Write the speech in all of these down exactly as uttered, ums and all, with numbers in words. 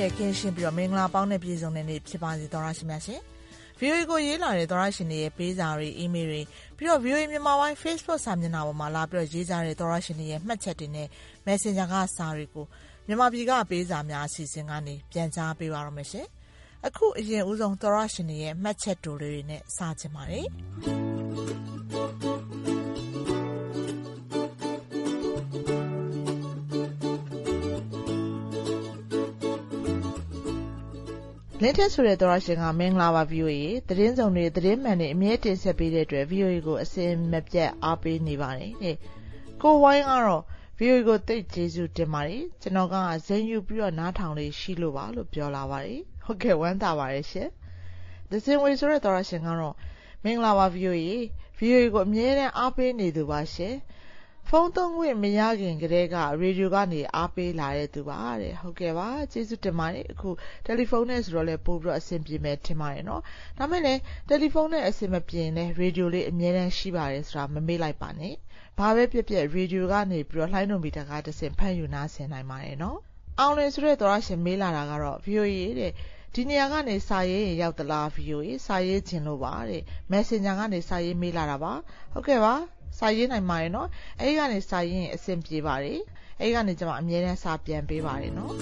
နဲ့ကင်းရှင်းပြီးတော့မင်္ဂလာပေါင်းနဲ့ပြည့်စုံတဲ့နေ့ဖြစ်ပါစေသောရရှိများရှင် ဗီအိုအေ ကိုရေးလာတဲ့သောရရှင်တွေရဲ့ပေးစာတွေအီးမေးလ်တွေပြီးတော့ ဗီအိုအေ မြန်မာပိုင်း Facebook စာမျက်နှာပေါ်မှာလာပြီးတော့ရေးကြတဲ့သောရရှင်တွေရဲ့မှတ်ချက်တွေနဲ့ Messenger ကစာတွေကိုမြန်မာပြည်ကပေးစာများအစီအစဉ်ကနေပြန်ကြားပေးပါရမယ်ရှင်အခုအရင်ဦးဆုံးသောရရှင်တွေရဲ့မှတ်ချက်တိုလေးတွေနဲ့စချင်ပါတယ်လင်းထက်ဆိုတဲ့သောရရှင်ကမင်္ဂလာပါ ဗီအိုအေ သတင်းစုံတွေသတင်းမှန်တွေအမြဲတင်ဆက်ပေးတဲ့အတွက် ဗီအိုအေ ကိုအစင်မပြတ်အားပေးနေပါတယ်တဲ့ကိုဝိုင်းကတော့ ဗီအိုအေ ကိုသိကျေးဇူးတင်ပါတယ်ကျွန်တော်ကဇင်ယူပြီးတော့နားထောင်လေးရှိလို့ပါလို့ပြောလာပါတယ်ဟုတ်ကဲ့ဝမ်းသာပါတယ်ရှင်ဒဇင်ဝေဆိုတဲ့သောရရှင်ကတော့မင်္ဂလာပါ ဗီအိုအေ ဗီအိုအေ ကိုအမြဲတမ်းအားပေးနေသူပါရှင်ဖုန်းသုံးခွင့်မရခင်ကတည်းကရေဒီယိုကနေအားပေးလာတဲ့သူပါတဲ့ဟုတ်ကဲ့ပါကျေးဇူးတင်ပါတယ်အခုတယ်လီဖုန်းနဲ့ဆိုတော့လည်းပို့ပြီးတော့အဆင်ပြေမယ်ထင်ပါတယ်နော်ဒါမဲ့လည်းတယ်လီဖုန်းနဲ့အဆင်မပြေရင်လည်းရေဒီယိုလေးအမြဲတမ်းရှိပါတယ်ဆိုတာမမေ့လိုက်ပါနဲ့ဘာပဲပြပြရေဒီယိုကနေပြီးတော့လှိုင်းလုံးမီတာကတစ်ဆင့်ဖတ်ယူနားဆင်နိုင်ပါတယ်နော်အောင်လင်းဆိုတဲ့သောရရှင်မေးလာတာကတော့ ဗီအိုအေ တဲ့ဒီနေရာကနေစာရေးရင်ရောက်သလား ဗီအိုအေ စာရေးခြင်းလို့ပါတဲ့ Messenger ကနေစာရေးမေးလာတာပါဟုတ်ကဲ့ပါစာရေးနိုင်ပါတယ်နော်အဲဒီကနေစာရေးရင်အဆင်ပြေပါတယ်အဲဒီကနေကျွန်မအမြဲတမ်းစာပြန်ပေးပါတယ်နော်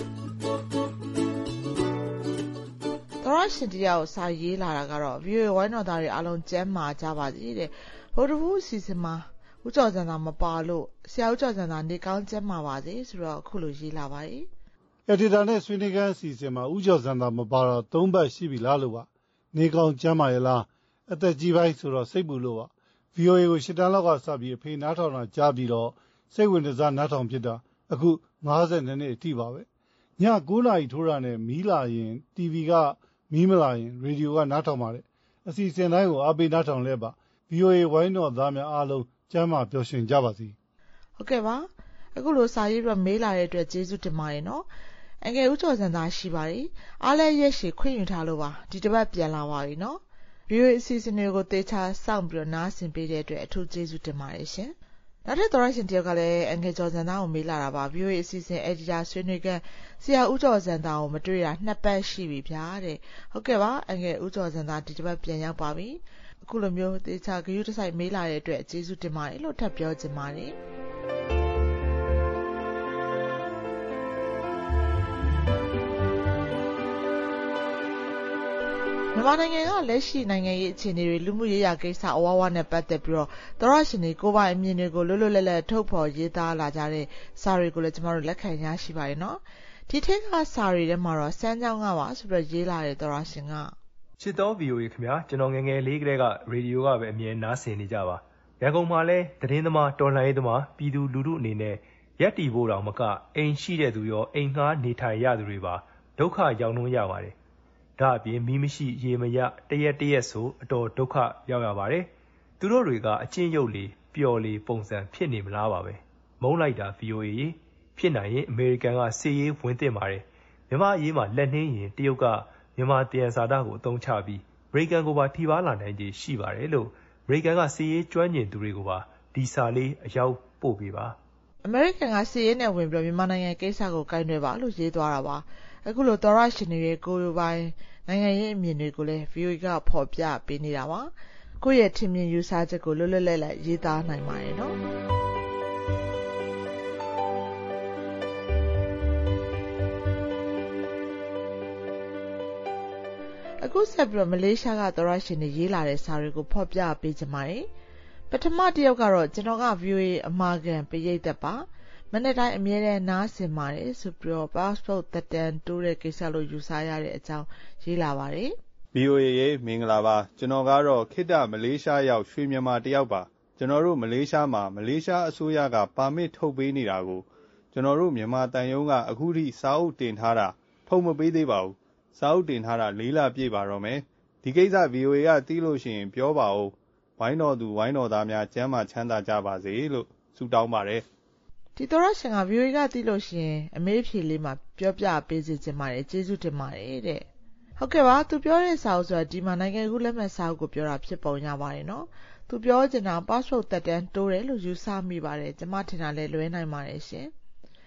သောရရှင်တရားကိုစာရေးလာတာကတော့ ဗီအိုအေ ဝိုင်းတော်သားတွေအားလုံးကျမ်းမာကြပါစေတဲ့ဗုဒ္ဓဘုအစီအစဉ်မှာဦးကျော်စံသာမပါလို့ဆရာဦးကျော်စံသာနေကောင်းကျမ်းမာပါစေဆိုတော့အခုလိုရေးလာပါတယ်အက်ဒီတာနဲ့ဆွေးနွေးခန်းအစီအစဉ်မှာဦးကျော်စံသာမပါတော့သုံးပတ်ရှိပြီလားလို့ပါနေကောင်းကျမ်းမာရလားအသက်ကြီးပိုင်းဆိုတော့စိတ်ပူလို့ပါဗီအိုအေ ကိုရှစ်တန်းလောက်ကစပြီးအဖေနားထောင်တာကြားပြီးတော့စိတ်ဝင်စားနားထောင်ဖြစ်တာအခုငါးဆယ်နှစ်နှစ်အထိပါပဲညကိုးနာရီထိုးတာနဲ့မီးလာရင် တီဗီ ကမီးမလာရင်ရေဒီယိုကနားထောင်ပါတယ်အစီအစဉ်တိုင်းကိုအားပေးနားထောင်လဲပါ ဗီအိုအေ ဝိုင်းတော်သားများအားလုံးကျမ်းမာပျော်ရွှင်ကြပါစေဟုတ်ကဲ့ပါအခုလိုစာရေးပြီးမေးလာတဲ့အတွက်ကျေးဇူးတင်ပါတယ်နော်အငယ်ဦးကျော်စံသာရှိပါတယ်အားလည်းရက်ရှည်ခွင့်ယူထားလို့ပါဒီတစ်ပတ်ပြန်လာပါပြီနော် ဗီအိုအေ အစီအစဉ်တွေကိုသေချာစောင့်ပြီးတော့နားဆင်ပေးတဲ့အတွက်အထူးကျေးဇူးတင်ပါတယ်ရှင်နောက်ထပ်သောရရှင်တယောက်ကလည်းအငယ်ကျော်စံသာကိုမေးလာတာပါ ဗီအိုအေ အစီအစဉ်အက်ဒီတာဆွေးနွေးခန်းဆရာဦးကျော်စံသာကိုမတွေ့တာနှစ်ပတ်ရှိပြီဗျာတဲ့ဟုတ်ကဲ့ပါအငယ်ဦးကျော်စံသာဒီတစ်ပတ်ပြန်ရောက်ပါပြီအခုလိုမျိုးသေချာဂရုတစိုက်မေးလာတဲ့အတွက်ကျေးဇူးတင်ပါတယ်လို့ထပ်ပြောချင်ပါတယ်မြန်မာနိုင်ငံကလက်ရှိနိုင်ငံရေးအခြေအနေတွေလူမှုရေးရာကိစ္စအဝဝနဲ့ပတ်သက်ပြီးတော့သောရရှင်တွေကိုယ်ပိုင်အမြင်တွေကိုလွတ်လွတ်လပ်လပ်ထုတ်ဖော်ရေးသားလာကြတဲ့စာတွေကိုလည်းကျမတို့လက်ခံရရှိပါတယ်နော်ဒီထက်ကစာတွေထဲမှာတော့စမ်းကြောင်းကပါဆိုပြီးရေးလာတဲ့သောရရှင်ကချစ်တော် ဗီအိုအေ ခင်ဗျာကျွန်တော်ငယ်ငယ်လေးကတည်းကရေဒီယိုကပဲအမြဲနားဆင်နေကြပါရန်ကုန်မှာလဲသတင်းသမားတော်လှန်ရေးသမားပြည်သူလူထုအနေနဲ့ရက်တီဖို့တောင်မကအိမ်ရှိတဲ့သူရောအိမ်ငှားနေထိုင်ရသူတွေပါဒုက္ခရောက်နှုံးရပါတယ်ဒါအပြင်မီးမရှိရေမရတရက်တရက်ဆိုအတော်ဒုက္ခရောက်ရပါတယ်သူတို့တွေကအချင်းရုပ်လေပျော်လေပုံစံဖြစ်နေမလားပါပဲမုန်းလိုက်တာ ဗီအိုအေ ဖြစ်နိုင်ရင်အမေရိကန်ကစီရေးဝင်တင်ပါတယ်မြန်မာအရေးမှာလက်နှင်းရင်တရုတ်ကမြန်မာတယံဇာတကိုအသုံးချပြီးအမေရိကန်ကိုပါထိပါလာနိုင်ခြေရှိပါတယ်လို့အမေရိကန်ကစီရေးကျွမ်းကျင်သူတွေကိုပါဒီစာလေးအရောက်ပို့ပေးပါအမေရိကန်ကစီရေးနဲ့ဝင်ပြီးမြန်မာနိုင်ငံကိစ္စကိုကိုင်တွယ်ပါလို့ရေးသွားတာပါအခုလိုသောရရှင်တွေရဲ့ကိုယ်ပိုင်နိုင်ငံရေးအမြင်တွေကိုလည်း ဗီအိုအေ ကဖော်ပြပေးနေတာပါကိုယ့်ရဲ့ထင်မြင်ယူဆချက်ကိုလွတ်လွတ်လပ်လပ်ရေးသားနိုင်ပါတယ်နော်အခုဆက်ပြီးတော့မလေးရှားကသောရရှင်တွေရေးလာတဲ့စာတွေကိုဖော်ပြပေးကြပါတယ်ပထမတစ်ယောက်ကတော့ကျွန်တော်က ဗီအိုအေ အမာခံပရိသတ်ပါမနေ့တိုင်းအမြဲတမ်းနားဆင်ပါတယ်ဆိုပြီးတော့ passport သက်တမ်းတိုးတဲ့ကိစ္စလို့ယူဆရတဲ့အကြောင်းရေးလာပါတယ်ဗီအိုအေ ရေမင်္ဂလာပါကျွန်တော်ကတော့ခေတ္တမလေးရှားရောက်ရွှေမြန်မာတယောက်ပါကျွန်တော်တို့မလေးရှားမှာမလေးရှားအစိုးရကပါမစ်ထုတ်ပေးနေတာကိုကျွန်တော်တို့မြန်မာတန်ယုံကအခုထိစာအုပ်တင်ထားတာထုတ်မပေးသေးပါဘူးစာအုပ်တင်ထားတာလေးလပြည့်ပါတော့မယ်ဒီကိစ္စ ဗီအိုအေ ကသိလို့ရှိရင်ပြောပါဦးဝိုင်းတော်သူဝိုင်းတော်သားများကျမ်းမာချမ်းသာကြပါစေလို့ဆုတောင်းပါတယ်ဒီသောရရှင်က ဗီအိုအေ ကသိလို့ရှိရင်အမေးဖြေလေးမှာပြောပြပေးစီခြင်းပါတယ်ကျေးဇူးတင်ပါတယ်တဲ့ဟုတ်ကဲ့ပါသူပြောတဲ့စာအုပ်ဆိုတာဒီမှာနိုင်ငံကူးလက်မှတ်စာအုပ်ကိုပြောတာဖြစ်ပုံရပါတယ်နော်သူပြောချင်တာ passport သက်တမ်းတိုးတယ်လို့ယူဆမိပါတယ်ကျွန်မထင်တာလဲလွဲနိုင်ပါတယ်ရှင်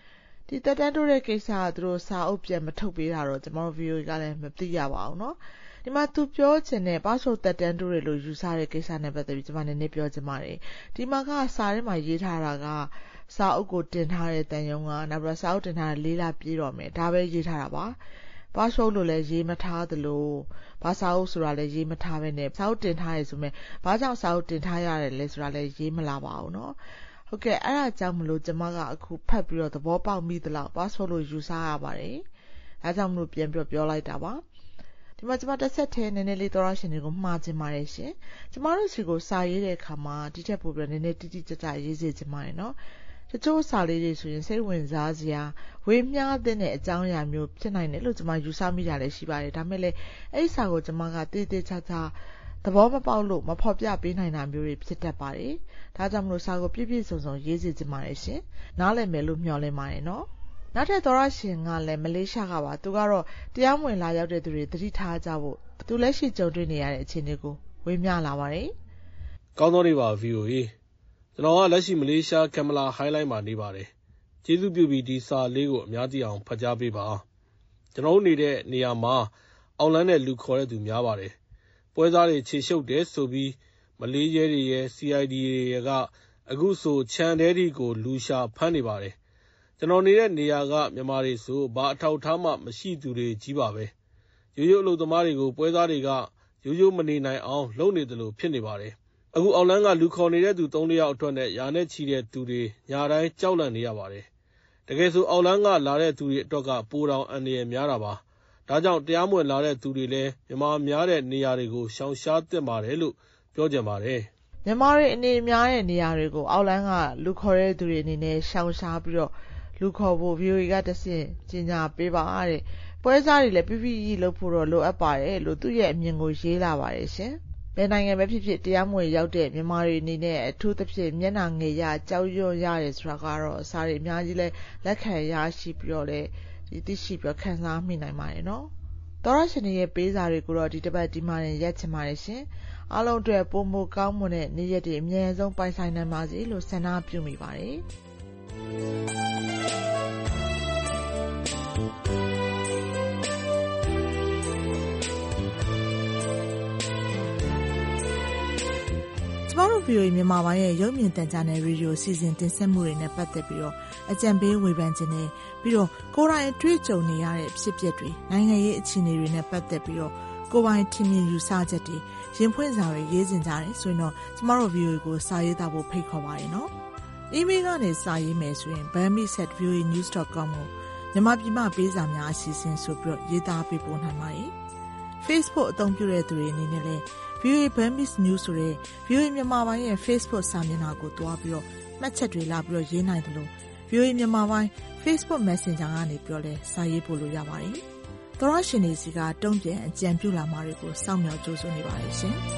ဒီတက်တန်းတိုးတဲ့ကိစ္စကသူတို့စာအုပ်ပြန်မထုတ်ပေးတာတော့ကျွန်တော်တို့ ဗီအိုအေ ကလည်းမသိရပါဘူးเนาะဒီမှာသူပြောချင်တဲ့ password တက်တန်းတိုးတယ်လို့ယူဆတဲ့ကိစ္စနဲ့ပတ်သက်ပြီးကျွန်မနည်းနည်းပြောချင်ပါတယ်ဒီမှာကစာထဲမှာရေးထားတာကစာအုပ်ကိုတင်ထားတဲ့တန်ယုံကနောက်ပြီးစာအုပ်တင်ထားတဲ့လေးလပြည့်တော့မယ်ဒါပဲရေးထားတာပါpassword လို့လည်းရေးမထားသလိုဘာစာအုပ်ဆိုတာလည်းရေးမထားပဲနဲ့စာအုပ်တင်ထားရဆိုမဲ့ဘာကြောင့်စာအုပ်တင်ထားရတယ်လဲဆိုတာလည်းရေးမလာပါဘူးเนาะဟုတ်ကဲ့အဲ့ဒါကြောင့်မလို့ကျွန်မကအခုဖတ်ပြီးတော့သဘောပေါက်မိသလောက် password လို့ယူဆရပါတယ်အဲဒါကြောင့်မလို့ပြန်ပြောပြောလိုက်တာပါဒီမှာကျွန်မတစ်ဆက်ထဲနည်းနည်းလေးသောရရှင်တွေကိုမှားချင်ပါတယ်ရှင်ကျွန်မတို့စီကိုစာရေးတဲ့အခါမှာဒီထက်ပိုပြီးနည်းနည်းတိတိကျကျရေးစေချင်ပါတယ်เนาะတချို့စာလေးတွေဆိုရင်စိတ်ဝင်စားစရာဝေမျှတဲ့အကြောင်းအရာမျိုးဖြစ်နိုင်တယ်လို့ကျွန်မယူဆမိတာလည်းရှိပါတယ်ဒါပေမဲ့လည်းအဲ့ဒီစာကိုကျွန်မကတည်တည်ချာချာသဘောမပေါက်လို့မဖော်ပြပေးနိုင်တာမျိုးတွေဖြစ်တတ်ပါတယ်ဒါကြောင့်မလို့စာကိုပြည့်ပြည့်စုံစုံရေးစေချင်ပါတယ်ရှင်နားလည်မယ်လို့မျှော်လင့်ပါတယ်နော်နောက်ထပ်သောရရှင်ကလည်းမလေးရှားကပါသူကတော့တရားမဝင်လာရောက်တဲ့သူတွေသတိထားကြဖို့သူလက်ရှိကြုံတွေ့နေရတဲ့အခြေအနေကိုဝေမျှလာပါတယ်ကောင်းသောနေ့ပါ ဗီအိုအေ ကျွန်တော်ကလက်ရှိမလေးရှားကမ်မလာဟိုင်းလိုင်းမှာနေပါတယ်ကျေးဇူးပြုပြီးဒီစာလေးကိုအများကြီးအောင်ဖတ်ကြားပေးပါကျွန်တော်နေတဲ့နေရာမှာအောင်လန်းတဲ့လူခေါ်တဲ့သူများပါတယ်ပွဲစားတွေခြေရှုပ်တယ်ဆိုပြီးမလေးရဲတွေရဲ့ စီ အိုင် ဒီ တွေက အခုဆိုခြံထဲဒီကိုလူရှာဖမ်းနေပါတယ်ကျွန်တော်နေတဲ့နေရာကမြန်မာတွေဆိုဘာအထောက်ထားမှမရှိသူတွေကြီးပါပဲရိုးရိုးအလုပ်သမားတွေကိုပွဲစားတွေကရိုးရိုးမနေနိုင်အောင်လုပ်နေတယ်လို့ဖြစ်နေပါတယ်အခုအောင်လန်းကလူခေါ်နေတဲ့သူသုံးယောက်အတွက်နဲ့ယာနဲ့ချီတဲ့သူတွေညာတိုင်းကြောက်လန့်နေရပါတယ်တကယ်ဆိုအောင်လန်းကလာတဲ့သူတွေအတွက်ကပိုတောင်အန္တရာယ်များတာပါဒါကြောင့်တရားမဝင်လာတဲ့သူတွေလည်းမြန်မာများတဲ့နေရာတွေကိုရှောင်ရှားသင့်ပါတယ်လို့ပြောကြပါတယ်မြန်မာတွေအနေများတဲ့နေရာတွေကိုအောင်လန်းကလူခေါ်တဲ့သူတွေအနေနဲ့ရှောင်ရှားပြီးတော့လူခေါ်ဖို့ ဗီအိုအေ ကတဆင့်ကြေညာပေးပါတဲ့ပွဲစားတွေလည်းပြပြကြီးလုပ်ဖို့တော့လိုအပ်ပါတယ်လို့သူ့ရဲ့အမြင်ကိုရေးလာပါတယ်ရှင်ဘယ်နိုင်ငံပဲဖြစ်ဖြစ်တရားမဝင်ရောက်တဲ့မြန်မာတွေအနေနဲ့အထူးသဖြင့်မျက်နှာငယ်ရကြောက်ရွံ့ရတယ်ဆိုတာကတော့အစားတွေအများကြီးလဲလက်ခံရရှိပြီးတော့လဲဒီသိရှိပြီးခံစားမိနိုင်ပါတယ်နော်သောရရှင်ရဲ့ပေးစာတွေကိုတော့ဒီတစ်ပတ်ဒီမှာရင်ရက်ချင်ပါတယ်ရှင်အားလုံးအတွက်ပုံမကောင်းမွန်တဲ့နေ့ရက်တွေအမြဲဆုံးပိုင်ဆိုင်နိုင်ပါစေလို့ဆန္ဒပြုမိပါတယ်ကျမတို့ ဗီအိုအေ မြန်မာပိုင်းရဲ့ရုပ်မြင်သံကြားနယ်ရေဒီယိုစီစဉ်တင်ဆက်မှုတွေနဲ့ပတ်သက်ပြီးတော့အကြံပေးဝေဖန်ခြင်းနဲ့ပြီးတော့ကိုယ်တိုင်အတွေ့အကြုံနေရတဲ့ဖြစ်ပျက်တွေနိုင်ငံရေးအခြေအနေတွေနဲ့ပတ်သက်ပြီးတော့ကိုယ်ပိုင်ထင်မြင်ယူဆချက်တွေရင်ဖွင့်စာတွေရေးစင်ကြတယ်ဆိုရင်တော့ကျမတို့ ဗီအိုအေ ကိုစာရေးသားဖို့ဖိတ်ခေါ်ပါတယ်နော်။ email ကနေစာရေးမယ်ဆိုရင် burmese at v o a news dot com ကိုမြန်မာပြည်မှာပေးစာများအစီအစဉ်ဆိုပြီးတော့ရေးသားပေးပို့နိုင်ပါတယ်။ Facebook အသုံးပြုတဲ့သူတွေအနေနဲ့လည်းဗီအိုအေ Burmese News ဆိုတဲ့ ဗီအိုအေ မြန်မာပိုင်းရဲ့ Facebook စာမျက်နှာကိုတွားပြီးတော့မှတ်ချက်တွေလာပြီးတော့ရေးနိုင်တယ်လို့ ဗီအိုအေ မြန်မာပိုင်း Facebook Messenger ကနေပြောလဲစာရေးပို့လို့ရပါတယ်။သောရရှင်တွေစီကတုံ့ပြန်အကြံပြုလာမှာတွေကိုစောင့်မျှော်ကြိုးစွနေပါတယ်ရှင်။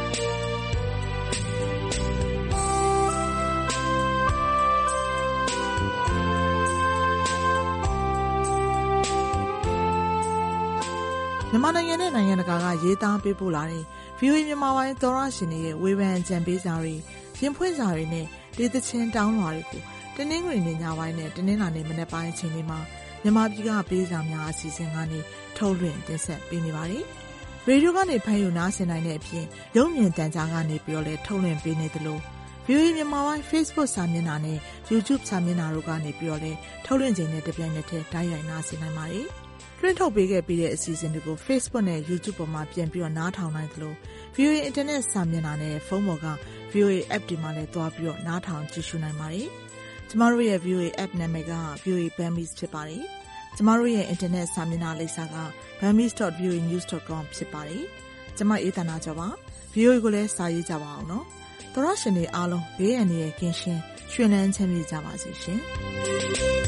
မြန်မာနိုင်ငံနဲ့နိုင်ငံတကာကရေးသားပေးပို့လာတဲ့ ဗီအိုအေ မြန်မာပိုင်းသောရရှင်တွေရဲ့ဝေဖန်အကြံပေးစာတွေရင်ဖွင့်စာတွေနဲ့ဒေသချင်းတောင်းလွှာတွေကိုတနင်္ဂနွေနေ့ညပိုင်းနဲ့တနင်္လာနေ့မနက်ပိုင်းအချိန်တွေမှာမြန်မာပြည်ကပေးစာများအစီအစဉ်ကနေထုတ်လွှင့်တင်ဆက်ပေးနေပါတယ်။ရေဒီယိုကနေဖမ်းယူနားဆင်နိုင်တဲ့အပြင်ရုပ်မြင်သံကြားကနေပြီးတော့လည်းထုတ်လွှင့်ပေးနေသလို ဗီအိုအေ မြန်မာပိုင်း Facebook စာမျက်နှာနဲ့ YouTube စာမျက်နှာတို့ကနေပြီးတော့လည်းထုတ်လွှင့်ခြင်းနဲ့တပြိုင်နက်တည်းတိုက်ရိုက်နားဆင်နိုင်ပါတယ်။လွှင့်ထုတ်ပေးခဲ့ပြီးတဲ့အစီအစဉ်တွေကို Facebook နဲ့ YouTube ပေါ်မှာပြန်ပြီးတော့နားထောင်နိုင်သလို ဗီအိုအေ Internet စာမျက်နှာနဲ့ဖုန်းပေါ်က ဗီအိုအေ App တွေမှာလည်းတွားပြီးတော့နားထောင်ကြည့်ရှုနိုင်ပါတယ်။ကျမတို့ရဲ့ ဗီအိုအေ App နာမည်က ဗီအိုအေ Burmese ဖြစ်ပါတယ်။ကျမတို့ရဲ့ Internet စာမျက်နှာလိပ်စာက burmese dot v o a news dot com ဖြစ်ပါတယ်။ကျမအေးသနာကျော်ပါ။ ဗီအိုအေ ကိုလည်းစာရေးကြပါအောင်နော်။သောရရှင်တွေအားလုံးဘေးအန္တရာယ်ကင်းရှင်းရွှင်လန်းချမ်းမြေ့ကြပါစေရှင်။